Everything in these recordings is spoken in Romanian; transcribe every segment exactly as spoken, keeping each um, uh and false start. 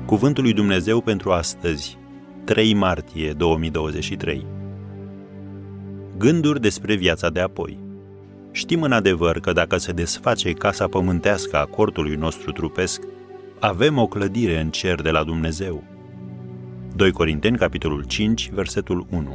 Cuvântul lui Dumnezeu pentru astăzi, trei martie două mii douăzeci și trei. Gânduri despre viața de apoi. Știm în adevăr că dacă se desface casa pământească a cortului nostru trupesc, avem o clădire în cer de la Dumnezeu. doi Corinteni, capitolul cinci, versetul unu.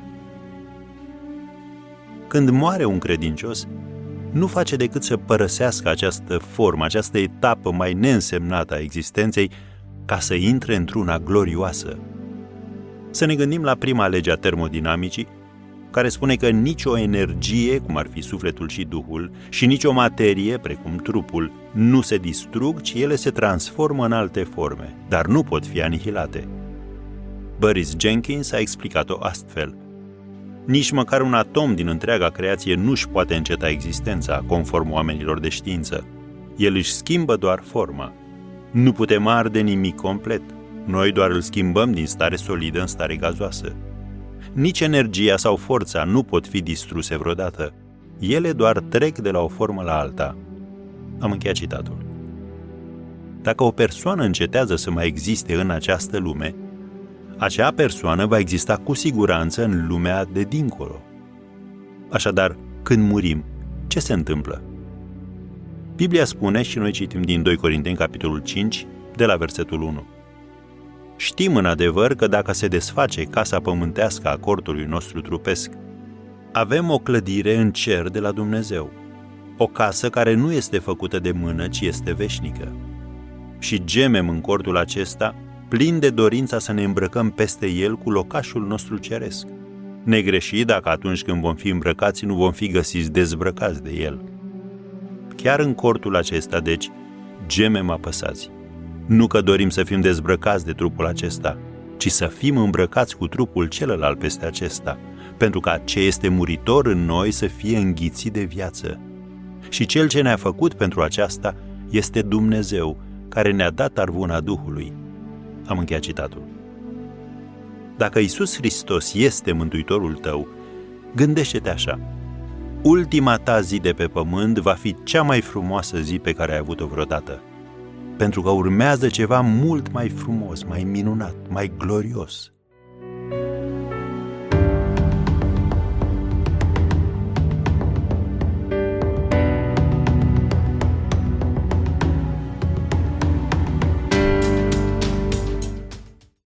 Când moare un credincios, nu face decât să părăsească această formă, această etapă mai neînsemnată a existenței, ca să intre într-una glorioasă. Să ne gândim la prima lege a termodinamicii, care spune că nicio energie, cum ar fi sufletul și duhul, și nicio materie, precum trupul, nu se distrug, ci ele se transformă în alte forme, dar nu pot fi anihilate. Boris Jenkins a explicat-o astfel. Nici măcar un atom din întreaga creație nu-și poate înceta existența, conform oamenilor de știință. El își schimbă doar forma. Nu putem arde nimic complet. Noi doar îl schimbăm din stare solidă în stare gazoasă. Nici energia sau forța nu pot fi distruse vreodată. Ele doar trec de la o formă la alta. Am încheiat citatul. Dacă o persoană încetează să mai existe în această lume, acea persoană va exista cu siguranță în lumea de dincolo. Așadar, când murim, ce se întâmplă? Biblia spune, și noi citim din doi Corinteni, capitolul cinci, de la versetul unu. Știm în adevăr că dacă se desface casa pământească a cortului nostru trupesc, avem o clădire în cer de la Dumnezeu, o casă care nu este făcută de mână, ci este veșnică. Și gemem în cortul acesta, plin de dorința să ne îmbrăcăm peste el cu locașul nostru ceresc. Negreșit dacă atunci când vom fi îmbrăcați nu vom fi găsiți dezbrăcați de el. Chiar în cortul acesta, deci, gemem apăsați. Nu că dorim să fim dezbrăcați de trupul acesta, ci să fim îmbrăcați cu trupul celălalt peste acesta, pentru ca ce este muritor în noi să fie înghițit de viață. Și cel ce ne-a făcut pentru aceasta este Dumnezeu, care ne-a dat arvuna Duhului. Am încheiat citatul. Dacă Iisus Hristos este Mântuitorul tău, gândește-te așa. Ultima ta zi de pe pământ va fi cea mai frumoasă zi pe care ai avut-o vreodată. Pentru că urmează ceva mult mai frumos, mai minunat, mai glorios.